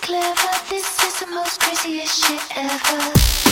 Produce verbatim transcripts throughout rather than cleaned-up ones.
clever. This is the most craziest shit ever.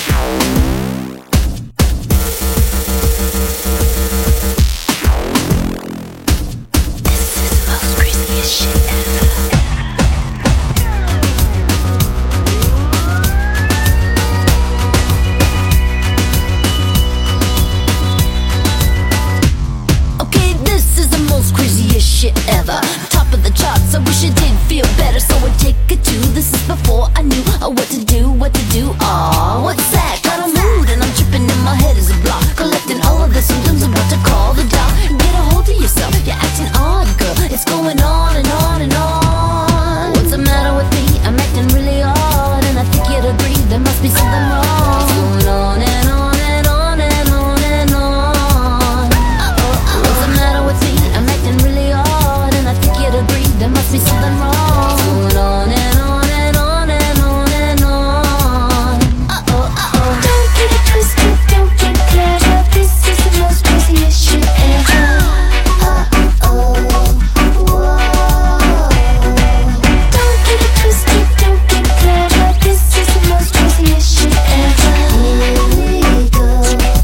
Shit ever, top of the charts. I wish it did feel better, so I take it to. This is before I knew uh, what to do, what to do. Aw, what's that? Got a mood and I'm tripping and my head is a block, collecting all of the symptoms of what to call the doc. Get a hold of yourself, you're acting odd, girl. It's going on and on and on. What's the matter with me? I'm acting really odd, and I think you'd agree there must be something wrong. It's going on and on and on and on and on. Uh-oh, what's the matter with me? I'm acting really odd, and I think you'd agree there must be something wrong. Going on and on and on and on and on. Uh oh, uh oh. Don't get it twisted, don't get clever. This is the most craziest shit ever. Uh oh, whoa. Don't get it twisted, don't get clever. This is the most craziest shit ever. Illegal,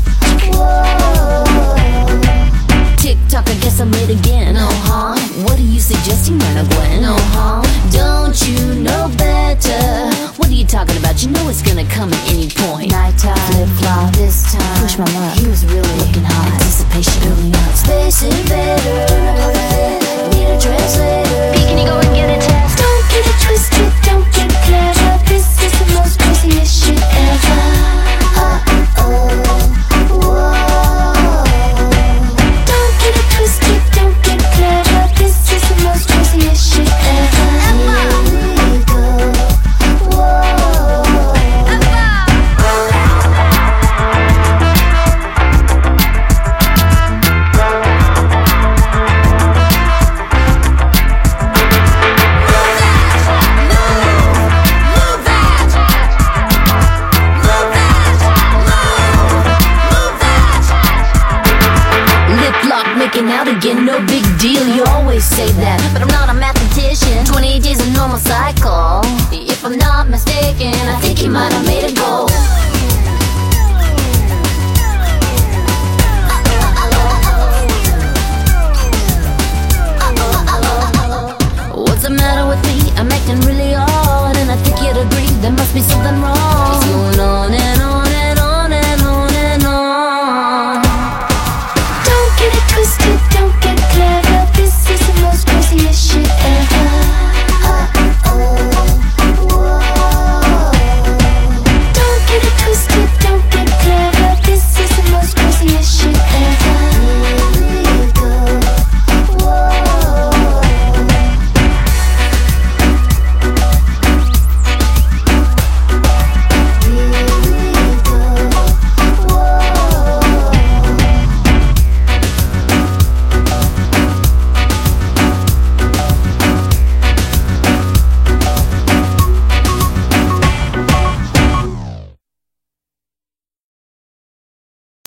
whoa. TikTok, I guess I'm late again. Uh huh. What are you suggesting, Myrna Gwen? Uh huh. Don't you know better? What are you talking about? You know it's gonna come at any point. Nighttime, flip flop, this time. Push my luck. He was really Looking hot. Anticipation building up. Space invader, need a translator. Can you go and get a test? Don't get it twisted, don't get clever. This is the most craziest shit ever. Uh oh, whoa. Don't get it twisted, don't get clever. This is the most craziest shit ever. Illegal, whoa. Lip lock, making out again, no big deal. You always say that, but I'm not a mathematician. twenty-eight days a normal cycle. If I'm not mistaken, I think he might have made a goal. What's the matter with me? I'm acting really odd, and I think you'd agree there must be something wrong.